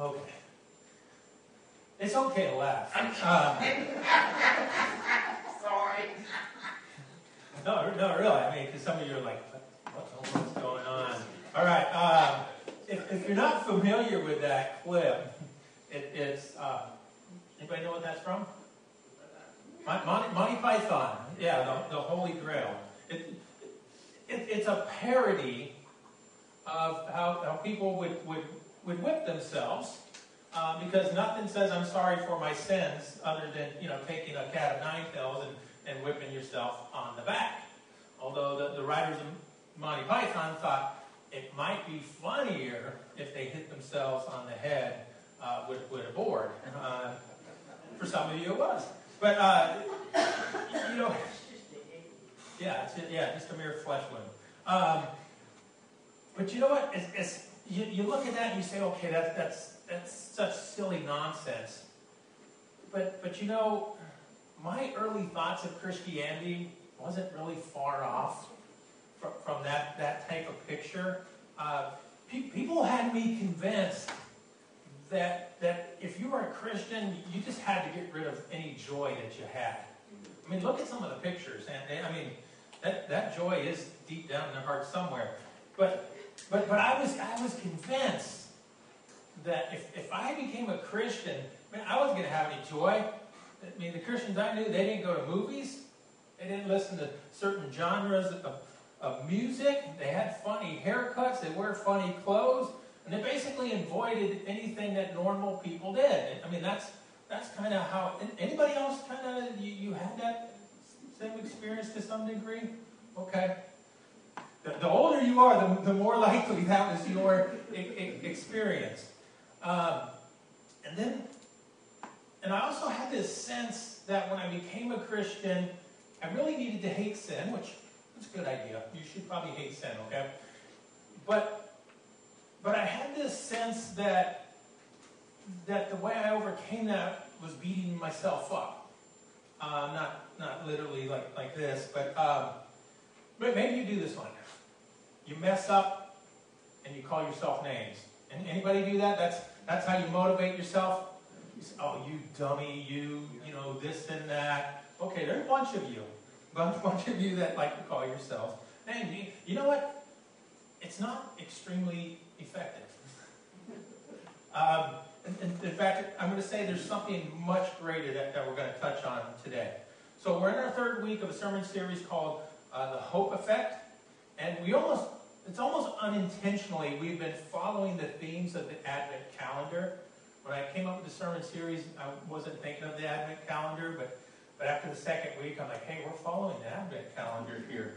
Okay. It's okay to laugh. Sorry. No, really. I mean, because some of you are like, what's going on? All right. If you're not familiar with that clip, it's anybody know what that's from? Monty Python. Yeah, the Holy Grail. It's a parody of how people would whip themselves. Because nothing says I'm sorry for my sins other than, taking a cat of nine tails and whipping yourself on the back. Although the writers of Monty Python thought it might be funnier if they hit themselves on the head with a board. For some of you it was. But, just a mere flesh wound. But you know what? You look at that and you say, okay, that's such silly nonsense. But my early thoughts of Christianity wasn't really far off from that type of picture. People had me convinced that if you were a Christian, you just had to get rid of any joy that you had. I mean, look at some of the pictures, and I mean, that joy is deep down in their heart somewhere. But I was convinced that if I became a Christian, man, I wasn't going to have any joy. I mean, the Christians I knew, they didn't go to movies. They didn't listen to certain genres of music. They had funny haircuts. They wear funny clothes. And they basically avoided anything that normal people did. I mean, that's kind of how... Anybody else kind of... You had that same experience to some degree? Okay. The older you are, the more likely that was your experience. And I also had this sense that when I became a Christian, I really needed to hate sin, which is a good idea. You should probably hate sin, okay? But I had this sense that the way I overcame that was beating myself up. Not literally like this, but maybe you do this one. You mess up and you call yourself names. And anybody do that? That's how you motivate yourself? You say, oh, you dummy, you this and that. Okay, there's a bunch of you. A bunch of you that like to call yourselves names. You know what? It's not extremely effective. In fact, I'm going to say there's something much greater that we're going to touch on today. So we're in our third week of a sermon series called The Hope Effect. And it's almost unintentionally, we've been following the themes of the Advent calendar. When I came up with the sermon series, I wasn't thinking of the Advent calendar, but after the second week, I'm like, hey, we're following the Advent calendar here.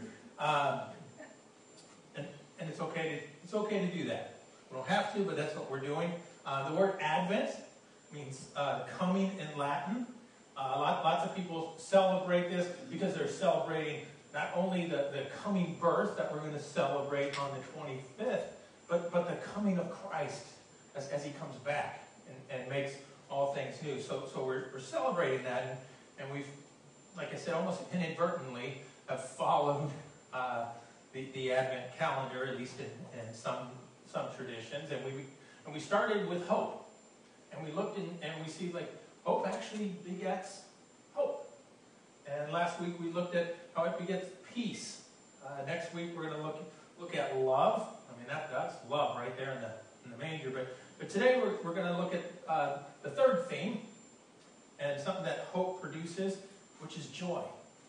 And it's okay to do that. We don't have to, but that's what we're doing. The word Advent means coming in Latin. Lots of people celebrate this because they're celebrating not only the coming birth that we're going to celebrate on the 25th, but the coming of Christ as he comes back and makes all things new. So we're celebrating that, and we've, like I said, almost inadvertently have followed the Advent calendar, at least in some traditions, and we started with hope, and we looked and we see like hope actually begets hope. And last week we looked at how it begets peace. Next week we're going to look at love. I mean that's love right there in the manger. But today we're going to look at the third theme, and something that hope produces, which is joy,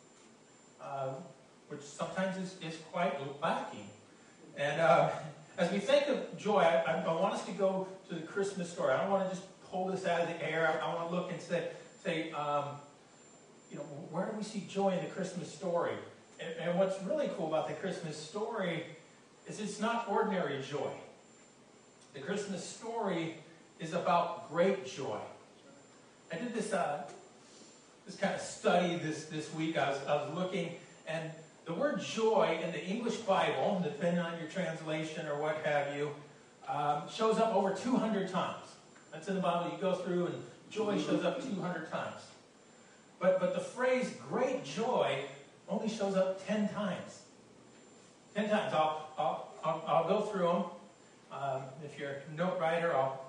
which sometimes is quite lacking. And as we think of joy, I want us to go to the Christmas story. I don't want to just pull this out of the air. I want to look and say, where do we see joy in the Christmas story? And what's really cool about the Christmas story is it's not ordinary joy. The Christmas story is about great joy. I did this kind of study this week. I was looking, and the word joy in the English Bible, depending on your translation or what have you, shows up over 200 times. That's in the Bible. You go through, and joy shows up 200 times. But the phrase great joy only shows up 10 times. 10 times. I'll go through them. If you're a note writer, I'll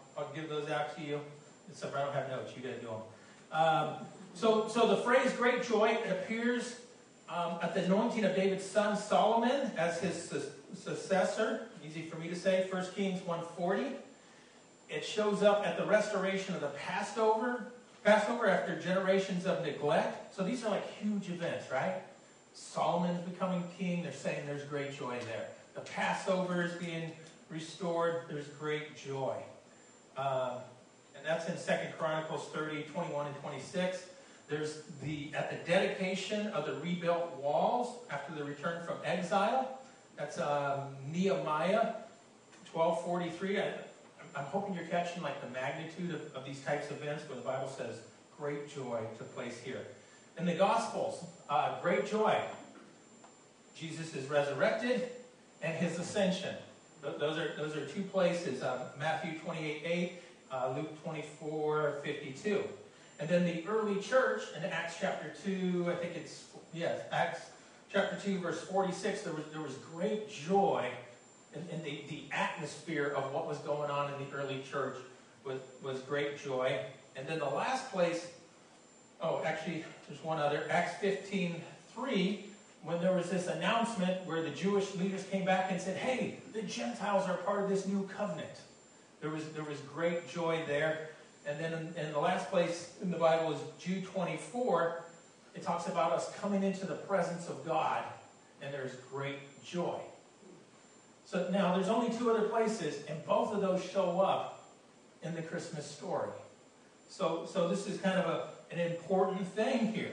I'll give those out to you. Except I don't have notes. You got to do them. So the phrase "great joy" it appears at the anointing of David's son Solomon as his successor. Easy for me to say. 1 Kings 1:40. It shows up at the restoration of the Passover after generations of neglect. So these are like huge events, right? Solomon's becoming king. They're saying there's great joy there. The Passover is being restored. There's great joy. And that's in 2 Chronicles 30, 21 and 26. There's at the dedication of the rebuilt walls after the return from exile. That's Nehemiah 12:43. I'm hoping you're catching like the magnitude of these types of events where the Bible says great joy took place here. In the Gospels, great joy. Jesus is resurrected and his ascension. Those are two places. Matthew 28:8, Luke 24:52. And then the early church in Acts chapter 2, Acts chapter 2, verse 46, there was great joy in the atmosphere of what was going on in the early church was great joy. And then the last place, there's one other, Acts 15:3, when there was this announcement where the Jewish leaders came back and said, hey, the Gentiles are part of this new covenant. There was great joy there. And then in the last place in the Bible is Jude 24. It talks about us coming into the presence of God, and there's great joy. So now there's only two other places, and both of those show up in the Christmas story. So this is kind of an important thing here.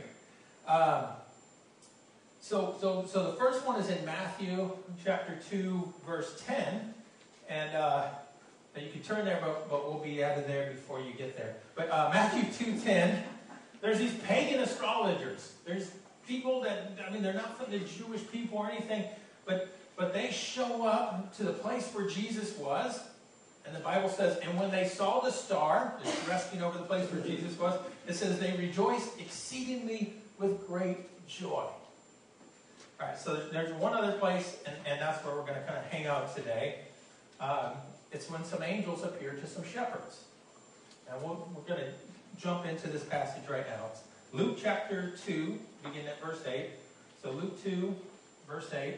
So the first one is in Matthew chapter 2, verse 10. And you can turn there, but we'll be out of there before you get there. But Matthew 2:10, there's these pagan astrologers. There's people they're not from the Jewish people or anything, but they show up to the place where Jesus was. And the Bible says, and when they saw the star, just resting over the place where Jesus was, it says they rejoiced exceedingly with great joy. All right, so there's one other place, and that's where we're going to kind of hang out today. It's when some angels appear to some shepherds. And we're going to jump into this passage right now. It's Luke chapter 2, beginning at verse 8. So Luke 2, verse 8.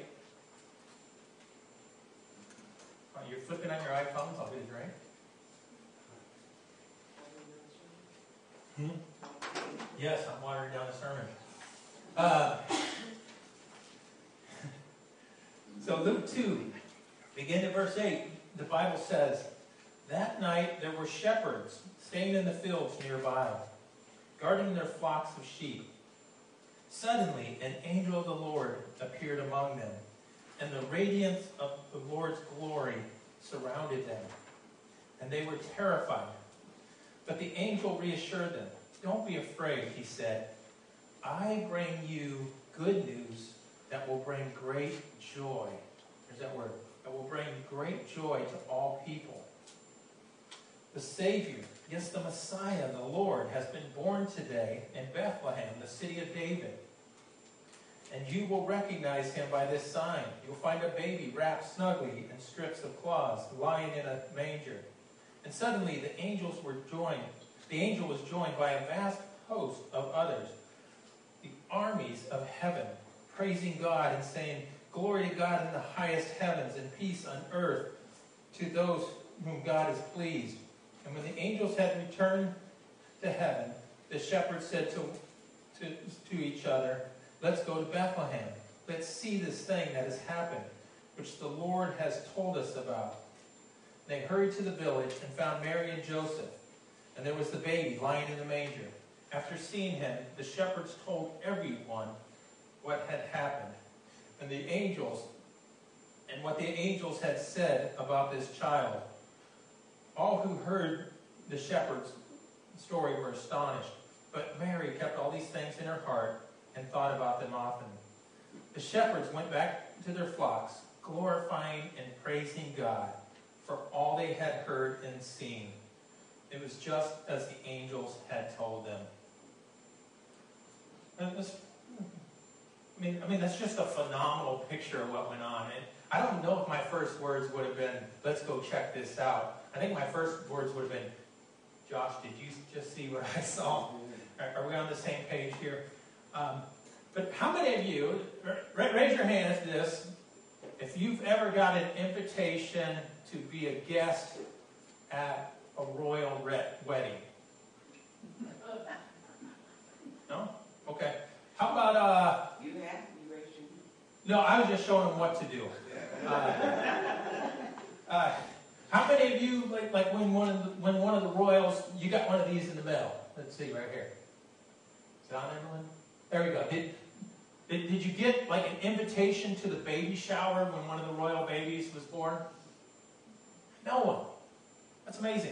You're flipping on your iPhones. I'll get a drink. Yes, I'm watering down the sermon. So Luke 2, beginning at verse 8. The Bible says, that night there were shepherds staying in the fields nearby, guarding their flocks of sheep. Suddenly an angel of the Lord appeared among them, and the radiance of the Lord's glory surrounded them, and they were terrified. But the angel reassured them. Don't be afraid, he said. I bring you good news that will bring great joy. There's that word. That will bring great joy to all people. The Savior, yes, the Messiah, the Lord, has been born today in Bethlehem, the city of David. And you will recognize him by this sign. You'll find a baby wrapped snugly in strips of cloths, lying in a manger. And suddenly the angel was joined by a vast host of others, the armies of heaven, praising God and saying, glory to God in the highest heavens and peace on earth to those whom God is pleased. And when the angels had returned to heaven, the shepherds said to each other, let's go to Bethlehem. Let's see this thing that has happened, which the Lord has told us about. They hurried to the village and found Mary and Joseph, and there was the baby lying in the manger. After seeing him, the shepherds told everyone what had happened, and what the angels had said about this child. All who heard the shepherds' story were astonished, but Mary kept all these things in her heart and thought about them often. The shepherds went back to their flocks, glorifying and praising God for all they had heard and seen. It was just as the angels had told them. And I mean, that's just a phenomenal picture of what went on. And I don't know if my first words would have been, let's go check this out. I think my first words would have been, Josh, did you just see what I saw? Are we on the same page here? But how many of you, raise your hand if this, if you've ever got an invitation to be a guest at a royal wedding? No? Okay. How about, You have? You raised your hand? no, I was just showing them what to do. How many of you, like when one of the royals, you got one of these in the mail? Let's see, right here. Is it on, everyone? There we go. Did you get like an invitation to the baby shower when one of the royal babies was born? No one. That's amazing.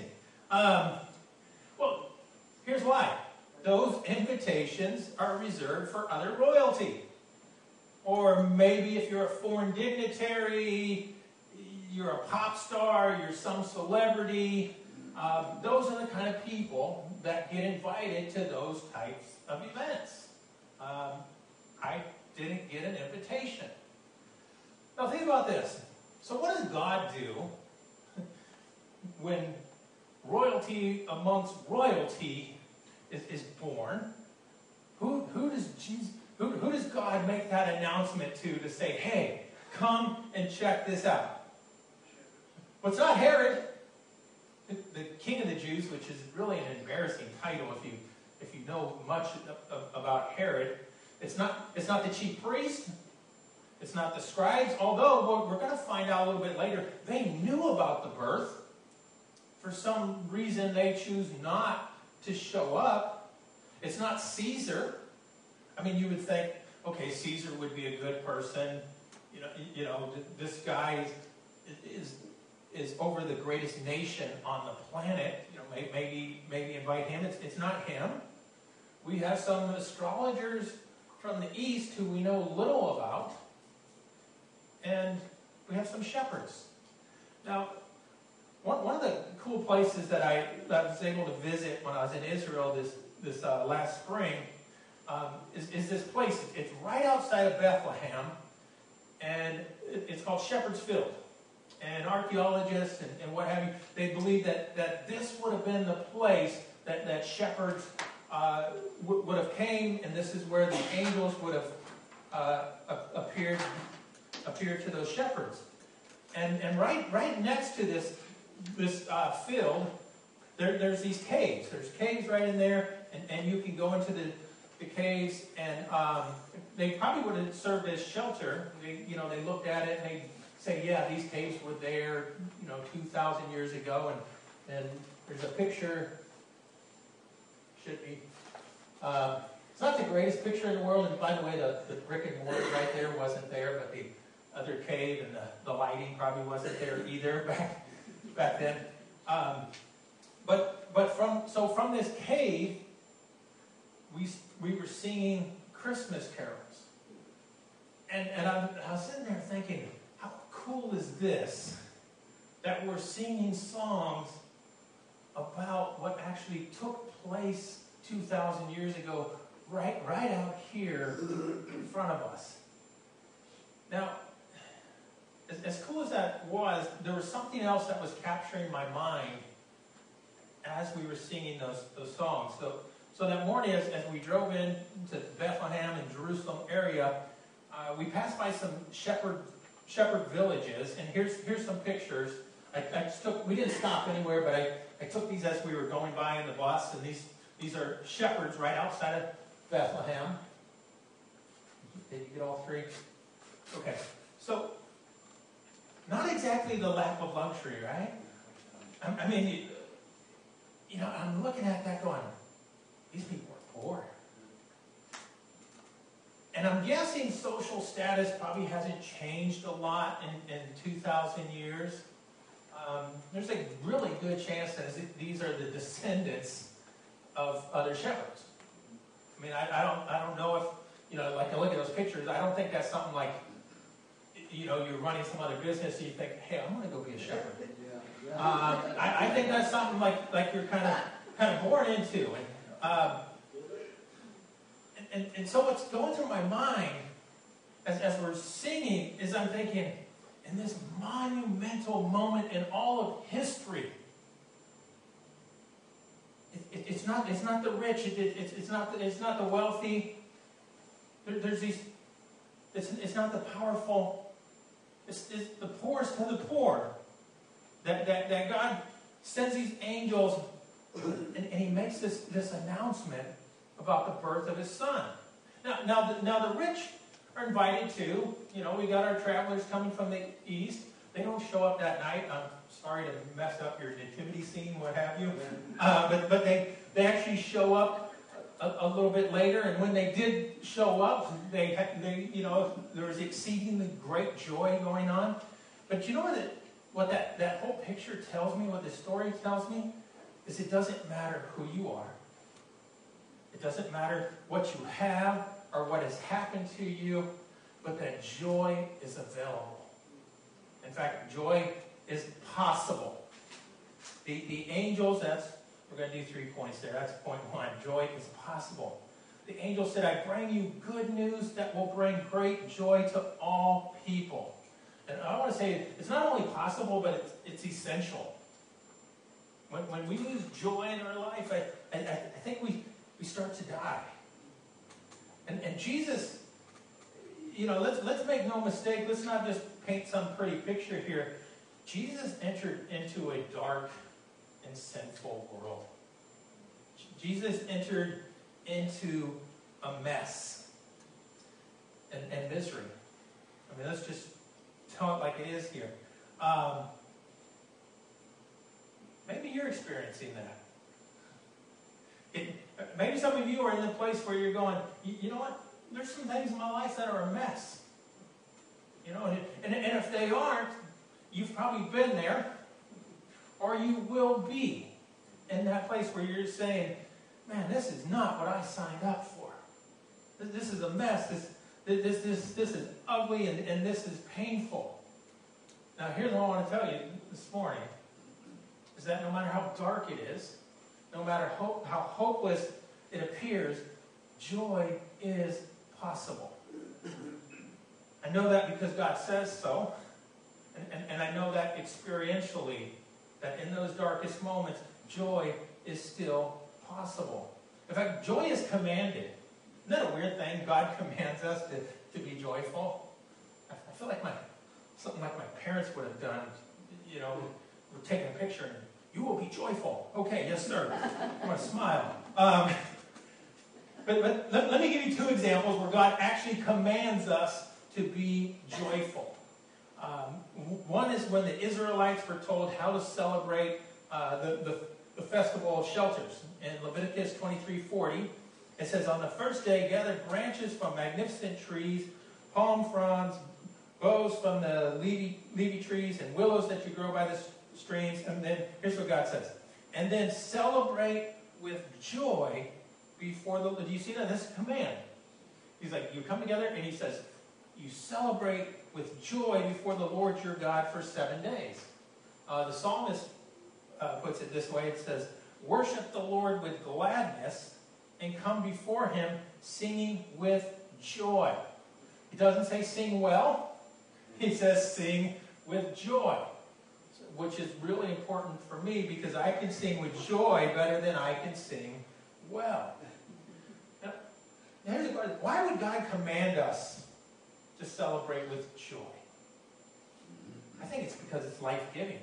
Well, here's why. Those invitations are reserved for other royalty. Or maybe if you're a foreign dignitary, you're a pop star, you're some celebrity. Those are the kind of people that get invited to those types of events. I didn't get an invitation. Now think about this. So what does God do when royalty amongst royalty is born? Who does God make that announcement to say, hey, come and check this out? Well, it's not Herod, the king of the Jews, which is really an embarrassing title if you know much about Herod. It's not the chief priest. It's not the scribes. Although we're going to find out a little bit later, they knew about the birth. For some reason, they choose not to show up. It's not Caesar. I mean, you would think, okay, Caesar would be a good person. You know, this guy is over the greatest nation on the planet. You know, maybe invite him. It's not him. We have some astrologers from the east who we know little about, and we have some shepherds. Now, one of the cool places that I was able to visit when I was in Israel this last spring is this place. It's right outside of Bethlehem, and it's called Shepherd's Field. And archaeologists and what have you, they believe that this would have been the place that shepherds would have came, and this is where the angels would have appeared to those shepherds. And right next to this field, there's these caves. There's caves right in there, and you can go into the caves, and they probably would have served as shelter. They looked at it and they say, yeah, these caves were there, 2,000 years ago, and there's a picture. Should be. It's not the greatest picture in the world, and by the way, the brick and mortar right there wasn't there, but the other cave and the lighting probably wasn't there either back then. But from this cave, we were singing Christmas carols, and I was sitting there thinking, how cool is this that we're singing songs about what actually took place 2,000 years ago, right out here in front of us. Now, as cool as that was, there was something else that was capturing my mind as we were singing those songs. So that morning, as we drove into Bethlehem and Jerusalem area, we passed by some shepherd villages, and here's some pictures. We didn't stop anywhere, but I took these as we were going by in the bus, and these are shepherds right outside of Bethlehem. Did you get all three? Okay. So, not exactly the lap of luxury, right? I mean, I'm looking at that going, these people are poor. And I'm guessing social status probably hasn't changed a lot in 2,000 years. There's a really good chance that these are the descendants of other shepherds. I mean, I don't know if, like I look at those pictures, I don't think that's something like, you're running some other business and you think, hey, I'm going to go be a shepherd. I think that's something like you're kind of born into. And so what's going through my mind as we're singing, is I'm thinking, in this monumental moment in all of history, it's not the rich, it's not the wealthy. There's these. It's not the powerful. It's the poorest to the poor. That God sends these angels, and He makes this announcement about the birth of His Son. Now the rich are invited too. You know, we got our travelers coming from the east. They don't show up that night. I'm sorry to mess up your nativity scene, what have you. But they actually show up a little bit later. And when they did show up, they there was exceedingly great joy going on. But you know what that whole picture tells me, what the story tells me, is it doesn't matter who you are. It doesn't matter what you have or what has happened to you, but that joy is available. In fact, joy is possible. The angels, we're going to do 3 points there. That's point 1. Joy is possible. The angel said, I bring you good news that will bring great joy to all people. And I want to say, it's not only possible, but it's essential. When we lose joy in our life, I think we start to die. And Jesus, let's make no mistake, let's not just paint some pretty picture here. Jesus entered into a dark and sinful world. Jesus entered into a mess and misery. I mean, let's just tell it like it is here. Maybe you're experiencing that. Maybe some of you are in the place where you're going, you know what? There's some things in my life that are a mess. And if they aren't, you've probably been there, or you will be in that place where you're saying, man, this is not what I signed up for. This is a mess. This is ugly, and this is painful. Now, here's what I want to tell you this morning, is that no matter how dark it is, no matter how hopeless it appears, joy is possible. I know that because God says so, and I know that experientially, that in those darkest moments, joy is still possible. In fact, joy is commanded. Isn't that a weird thing? God commands us to be joyful. I feel like something like my parents would have done. We're taking a picture and you will be joyful. Okay, yes, sir. I'm going to smile. But let me give you 2 examples where God actually commands us to be joyful. One is when the Israelites were told how to celebrate the festival of shelters. In Leviticus 23:40, it says, on the first day, gather branches from magnificent trees, palm fronds, boughs from the levy trees, and willows that you grow by the streams. And then, here's what God says. And then celebrate with joy before the... Do you see that? This is a command. He's like, you come together, and he says, you celebrate with joy before the Lord your God for 7 days. The psalmist puts it this way. It says, worship the Lord with gladness and come before him singing with joy. He doesn't say sing well. He says sing with joy, which is really important for me because I can sing with joy better than I can sing well. Now, here's the question. Why would God command us to celebrate with joy? I think it's because it's life-giving.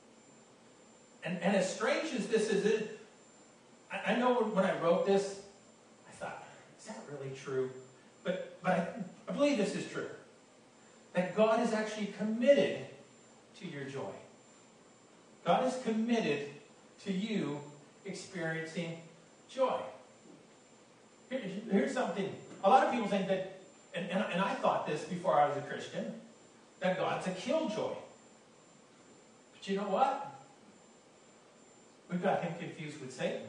And as strange as this is, I know when I wrote this, I thought, is that really true? But I believe this is true. That God is actually committed to your joy. God is committed to you experiencing joy. Here's something. A lot of people think that, and I thought this before I was a Christian, that God's a killjoy. But you know what? We've got him confused with Satan.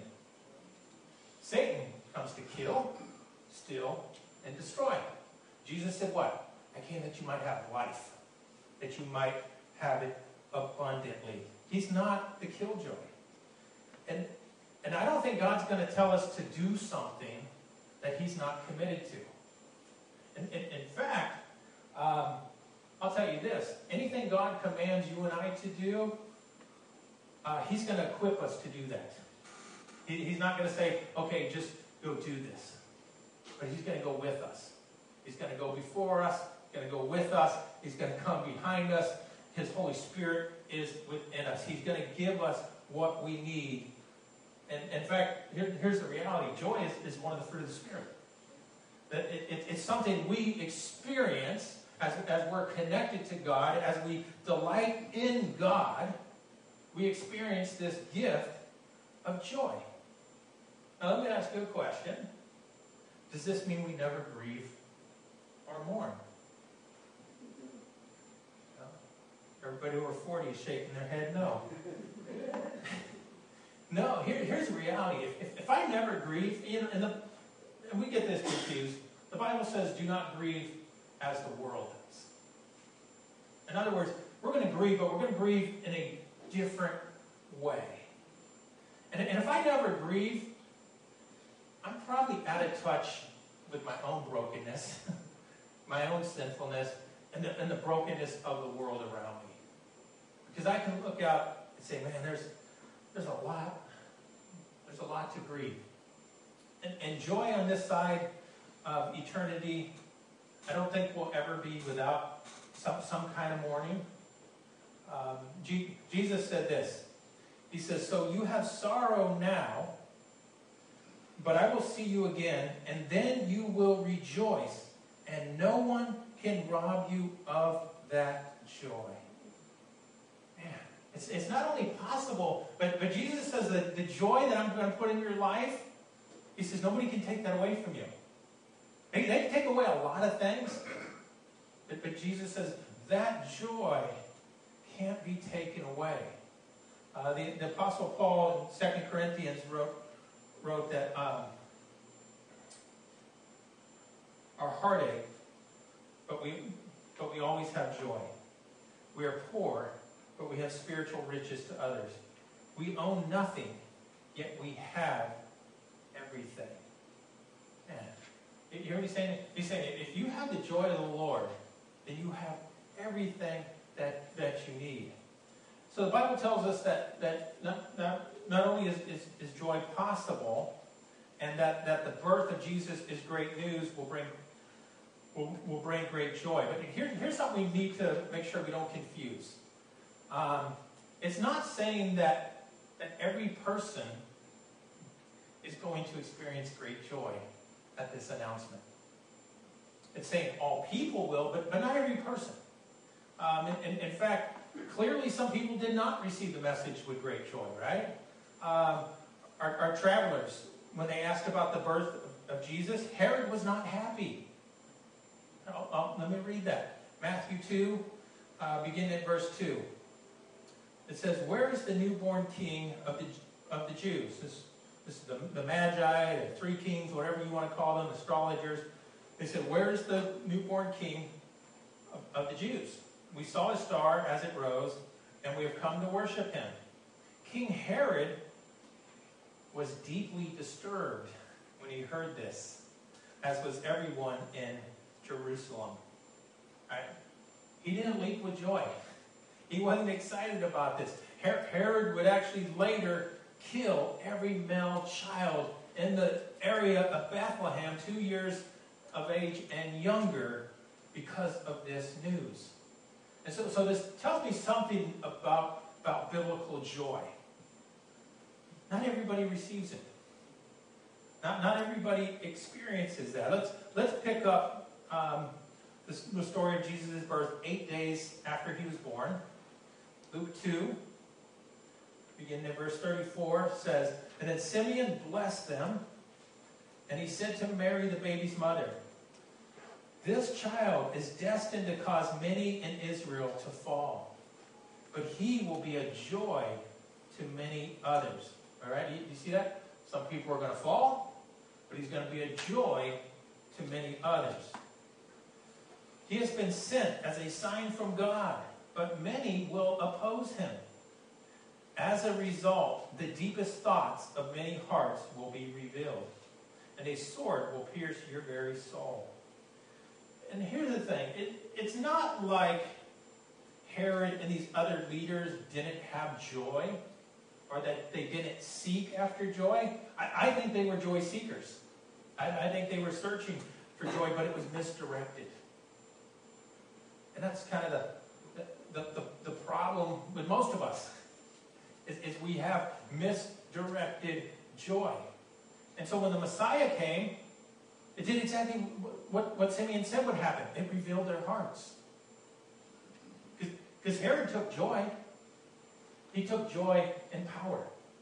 Satan comes to kill, steal, and destroy. Jesus said what? I came that you might have life, that you might have it abundantly. He's not the killjoy. And I don't think God's going to tell us to do something that he's not committed to. In fact, I'll tell you this. Anything God commands you and I to do, He's going to equip us to do that. He's not going to say, okay, just go do this. But He's going to go with us. He's going to go before us. He's going to go with us. He's going to come behind us. His Holy Spirit is within us. He's going to give us what we need. And in fact, here's the reality. Joy is one of the fruit of the Spirit. It's something we experience as we're connected to God, as we delight in God. We experience this gift of joy. Now let me ask you a question. Does this mean we never grieve or mourn? No? Everybody over 40 is shaking their head no. No, here's the reality. If I never grieve, and we get this confused, the Bible says do not grieve as the world does. In other words, we're going to grieve, but we're going to grieve in a different way. And if I never grieve, I'm probably out of touch with my own brokenness, my own sinfulness, and the brokenness of the world around me. Because I can look out and say, man, there's a lot to grieve. And joy on this side of eternity, I don't think we'll ever be without some kind of mourning. Jesus said this. He says, so you have sorrow now, but I will see you again, and then you will rejoice, and no one can rob you of that joy. Man, it's not only possible, but Jesus says that the joy that I'm going to put in your life, He says nobody can take that away from you. They can take away a lot of things, but Jesus says that joy can't be taken away. The Apostle Paul in 2 Corinthians wrote that our heartache, but we always have joy. We are poor, but we have spiritual riches to others. We own nothing, yet we have everything. Man, you hear what he's saying? He's saying if you have the joy of the Lord, then you have everything that you need. So the Bible tells us that not only is joy possible, and that the birth of Jesus is great news, will bring great joy. But here's something we need to make sure we don't confuse. It's not saying that every person is going to experience great joy at this announcement. It's saying all people will, but not every person. In fact, clearly some people did not receive the message with great joy, right? Our travelers, when they asked about the birth of Jesus, Herod was not happy. Let me read that. Matthew 2, beginning at verse 2. It says, where is the newborn king of the Jews? This is the Magi, the three kings, whatever you want to call them, astrologers. They said, where is the newborn king of the Jews? We saw his star as it rose, and we have come to worship him. King Herod was deeply disturbed when he heard this, as was everyone in Jerusalem. Right? He didn't leap with joy. He wasn't excited about this. Herod would actually later kill every male child in the area of Bethlehem, 2 years of age and younger, because of this news. And so this tells me something about biblical joy. Not everybody receives it. Not everybody experiences that. Let's pick up the story of Jesus' birth 8 days after he was born. Luke 2, beginning in verse 34, says, and then Simeon blessed them, and he said to Mary, the baby's mother, this child is destined to cause many in Israel to fall, but he will be a joy to many others. All right, you see that? Some people are going to fall, but he's going to be a joy to many others. He has been sent as a sign from God, but many will oppose him. As a result, the deepest thoughts of many hearts will be revealed, and a sword will pierce your very soul. And here's the thing. It's not like Herod and these other leaders didn't have joy, or that they didn't seek after joy. I think they were joy seekers. I think they were searching for joy, but it was misdirected. And that's kind of the problem with most of us, is we have misdirected joy. And so when the Messiah came, it did exactly what Simeon said would happen. It revealed their hearts. Because Herod took joy. He took joy in power.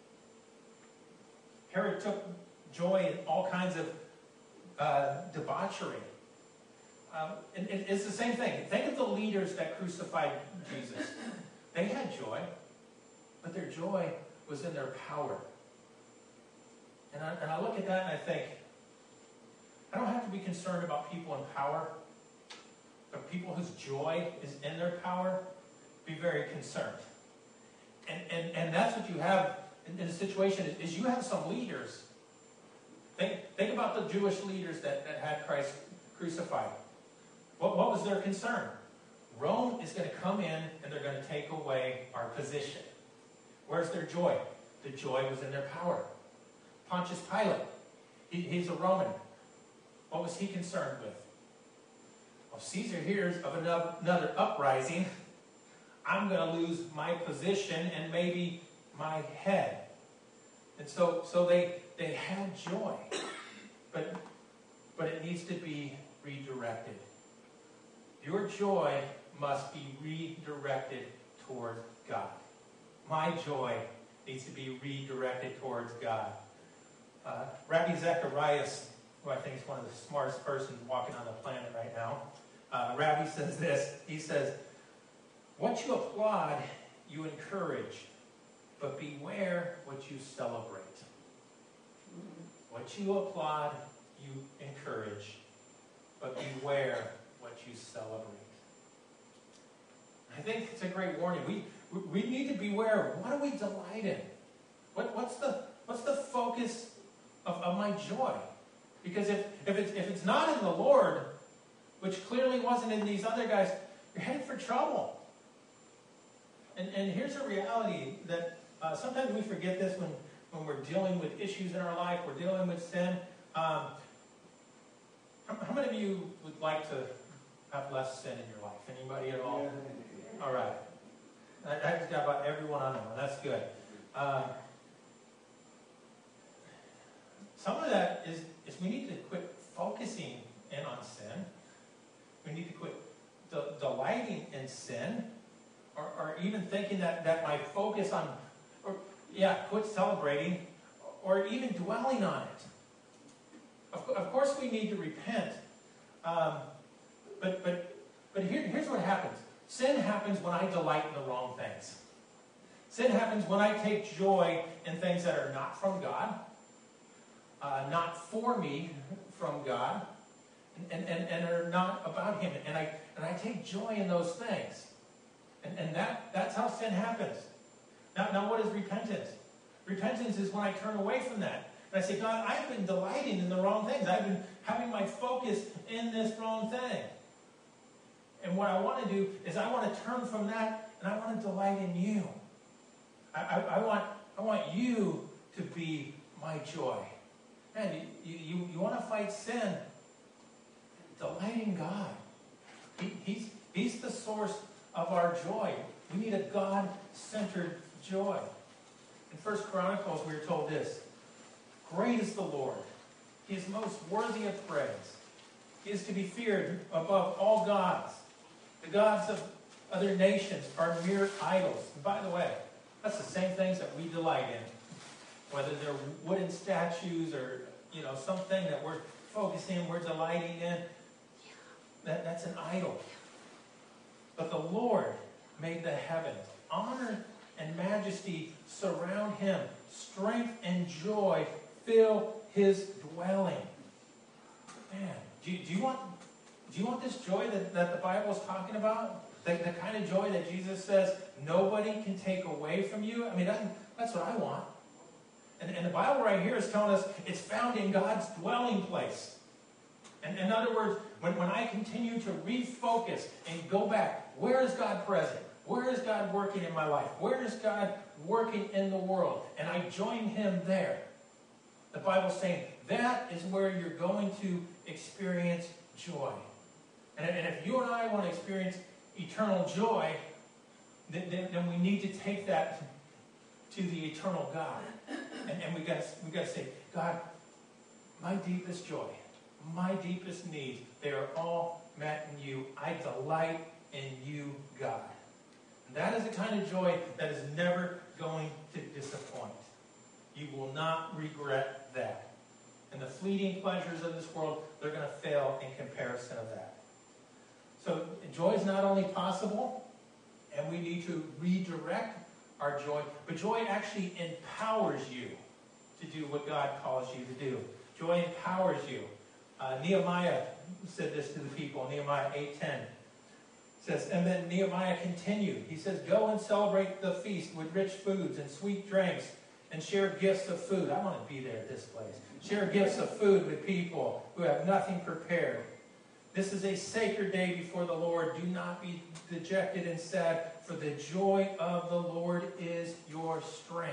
Herod took joy in all kinds of debauchery. And it's the same thing. Think of the leaders that crucified Jesus. They had joy, but their joy was in their power. And I look at that and I think, I don't have to be concerned about people in power, but people whose joy is in their power, be very concerned. And that's what you have in the situation, is you have some leaders. Think about the Jewish leaders that had Christ crucified. What was their concern? Rome is going to come in and they're going to take away our position. Where's their joy? The joy was in their power. Pontius Pilate, he's a Roman. What was he concerned with? Well, Caesar hears of another uprising. I'm going to lose my position and maybe my head. And so they had joy. But it needs to be redirected. Your joy must be redirected toward God. My joy needs to be redirected towards God. Rabbi Zacharias, who I think is one of the smartest persons walking on the planet right now, Rabbi says this. He says, what you applaud, you encourage, but beware what you celebrate. What you applaud, you encourage, but beware what you celebrate. I think it's a great warning. We need to beware. What do we delight in? What's the focus of my joy? Because if it's not in the Lord, which clearly wasn't in these other guys, you're headed for trouble. And here's a reality that sometimes we forget this when we're dealing with issues in our life, we're dealing with sin. How many of you would like to have less sin in your life? Anybody at all? Yeah. All right. I just got about everyone on that one. That's good. Some of that is we need to quit focusing in on sin. We need to quit delighting in sin, or even thinking that my focus on, quit celebrating, or even dwelling on it. Of course we need to repent. But here's what happens. Sin happens when I delight in the wrong things. Sin happens when I take joy in things that are not from God, not for me from God, and are not about Him. And I take joy in those things. And that's how sin happens. Now what is repentance? Repentance is when I turn away from that. And I say, God, I've been delighting in the wrong things. I've been having my focus in this wrong thing. And what I want to do is I want to turn from that, and I want to delight in you. I want you to be my joy. Man, you want to fight sin? Delight in God. He's the source of our joy. We need a God-centered joy. In 1 Chronicles, we are told this: great is the Lord. He is most worthy of praise. He is to be feared above all gods. The gods of other nations are mere idols. And by the way, that's the same things that we delight in. Whether they're wooden statues or, something that we're focusing, we're delighting in, that's an idol. But the Lord made the heavens. Honor and majesty surround Him. Strength and joy fill His dwelling. Man, do you want this joy that the Bible is talking about? The kind of joy that Jesus says nobody can take away from you? I mean, that's what I want. And the Bible right here is telling us it's found in God's dwelling place. And in other words, when I continue to refocus and go back, where is God present? Where is God working in my life? Where is God working in the world? And I join him there. The Bible's saying that is where you're going to experience joy. And if you and I want to experience eternal joy, then we need to take that to the eternal God. And we got to say, God, my deepest joy, my deepest needs, they are all met in you. I delight in you, God. And that is the kind of joy that is never going to disappoint. You will not regret that. And the fleeting pleasures of this world, they're going to fail in comparison of that. So joy is not only possible, and we need to redirect our joy, but joy actually empowers you to do what God calls you to do. Joy empowers you. Nehemiah said this to the people, Nehemiah 8:10. Says, and then Nehemiah continued. He says, go and celebrate the feast with rich foods and sweet drinks and share gifts of food. I want to be there at this place. Share gifts of food with people who have nothing prepared. This is a sacred day before the Lord. Do not be dejected and sad, for the joy of the Lord is your strength.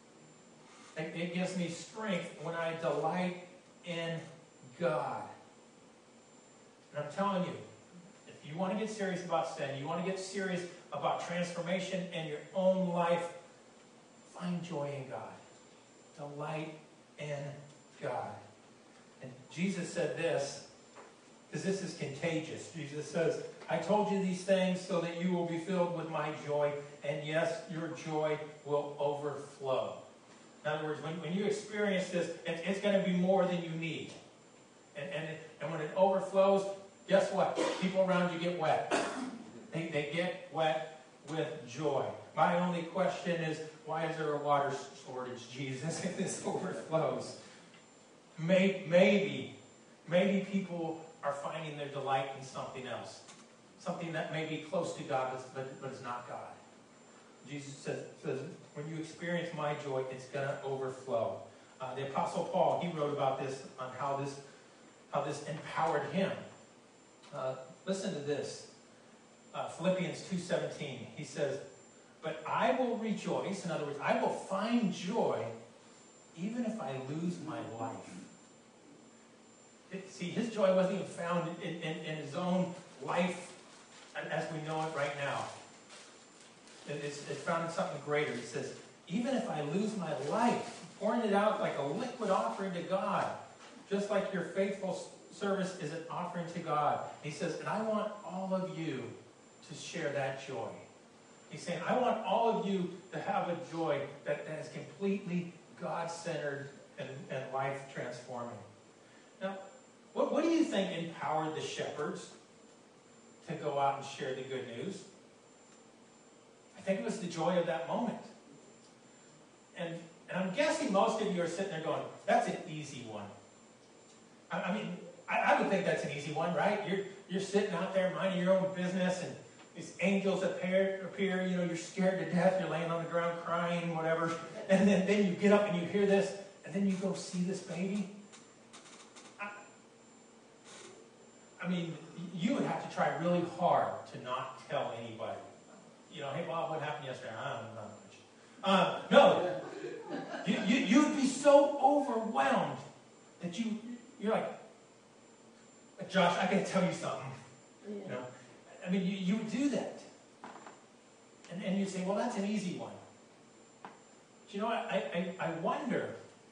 It gives me strength when I delight in God. And I'm telling you, if you want to get serious about sin, you want to get serious about transformation in your own life, find joy in God. Delight in God. And Jesus said this, because this is contagious. Jesus says, I told you these things so that you will be filled with my joy, and yes, your joy will overflow. In other words, when you experience this, it's going to be more than you need. And when it overflows, guess what? People around you get wet. They get wet with joy. My only question is, why is there a water shortage, Jesus, if this overflows? Maybe people are finding their delight in something else. Something that may be close to God, but is not God. Jesus says, when you experience my joy, it's going to overflow. The Apostle Paul, he wrote about this, on how this empowered him. Listen to this. Philippians 2:17. He says, but I will rejoice. In other words, I will find joy even if I lose my life. See, his joy wasn't even found in his own life as we know it right now. It's found in something greater. He says, even if I lose my life, pouring it out like a liquid offering to God, just like your faithful service is an offering to God. He says, and I want all of you to share that joy. He's saying, I want all of you to have a joy that is completely God-centered and life-transforming. Now, what do you think empowered the shepherds to go out and share the good news? I think it was the joy of that moment. And I'm guessing most of you are sitting there going, that's an easy one. I mean, I would think that's an easy one, right? You're sitting out there minding your own business, and these angels appear, you know, you're scared to death, you're laying on the ground crying, whatever, and then you get up and you hear this, and then you go see this baby. I mean, you would have to try really hard to not tell anybody. You know, hey Bob, what happened yesterday? I don't know much. No, you'd be so overwhelmed that you're like, Josh, I gotta tell you something. Yeah. You know, I mean, you would do that, and you'd say, well, that's an easy one. But you know what? I wonder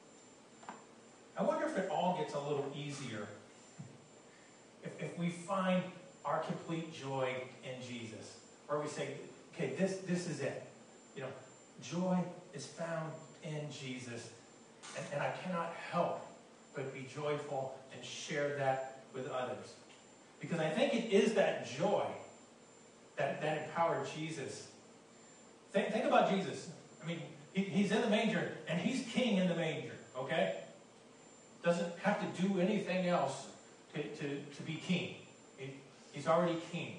if it all gets a little easier if we find our complete joy in Jesus, or we say, okay, this is it. You know, joy is found in Jesus, and I cannot help but be joyful and share that with others. Because I think it is that joy that empowered Jesus. Think about Jesus. I mean, he's in the manger, and he's king in the manger, okay? Doesn't have to do anything else to be king. He's already king.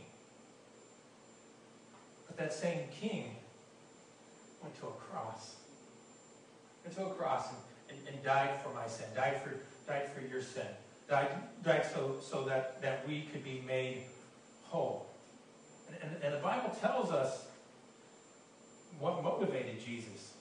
But that same king went to a cross. Went to a cross and died for my sin, died for your sin, died so that we could be made whole. And the Bible tells us what motivated Jesus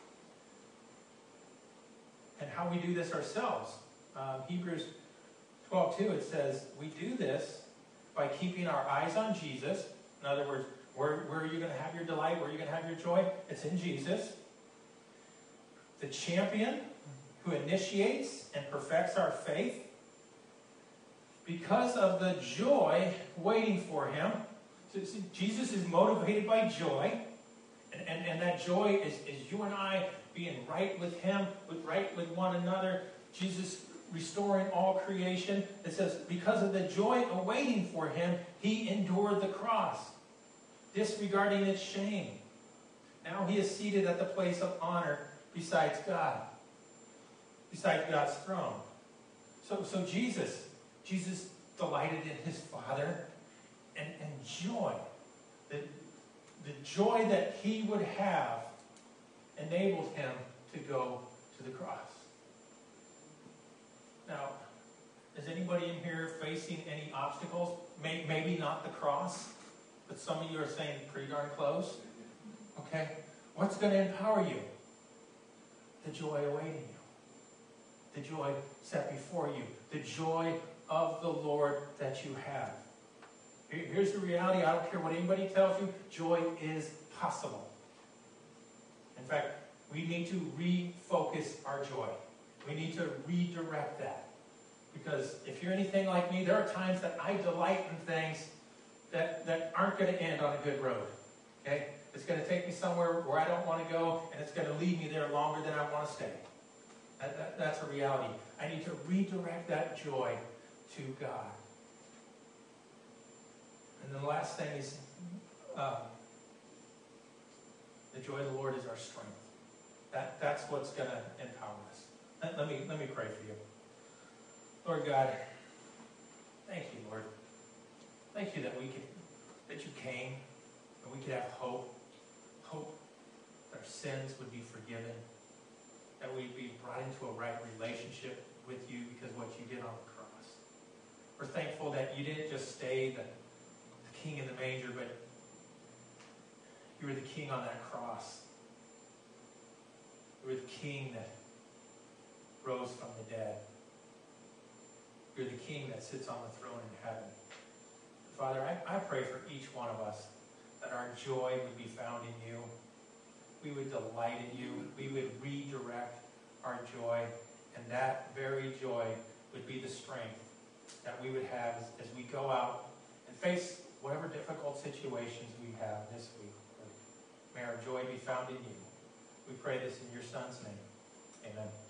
and how we do this ourselves. Hebrews 12:2, it says, we do this by keeping our eyes on Jesus. In other words, where are you going to have your delight? Where are you going to have your joy? It's in Jesus. The champion who initiates and perfects our faith. Because of the joy waiting for him. So, Jesus is motivated by joy. And that joy is you and I being right with him, right with one another. Jesus restoring all creation. It says, because of the joy awaiting for him, he endured the cross, disregarding its shame. Now he is seated at the place of honor besides God, beside God's throne. So Jesus delighted in his Father, and joy, the joy that he would have enabled him to go to the cross. Now, is anybody in here facing any obstacles? Maybe not the cross, but some of you are saying pretty darn close. Okay? What's going to empower you? The joy awaiting you. The joy set before you. The joy of the Lord that you have. Here's the reality. I don't care what anybody tells you. Joy is possible. In fact, we need to refocus our joy. We need to redirect that. Because if you're anything like me, there are times that I delight in things that aren't going to end on a good road. Okay? It's going to take me somewhere where I don't want to go, and it's going to leave me there longer than I want to stay. That's a reality. I need to redirect that joy to God. And then the last thing is the joy of the Lord is our strength. That's what's going to empower us. Let me pray for you. Lord God, thank you, Lord. Thank you that you came, and we could have hope that our sins would be forgiven, that we'd be brought into a right relationship with you because of what you did on the cross. We're thankful that you didn't just stay the king in the manger, but you were the king on that cross. You were the king that rose from the dead. You're the king that sits on the throne in heaven. Father, I pray for each one of us that our joy would be found in you. We would delight in you. We would redirect our joy, and that very joy would be the strength that we would have as we go out and face whatever difficult situations we have this week. May our joy be found in you. We pray this in your Son's name. Amen.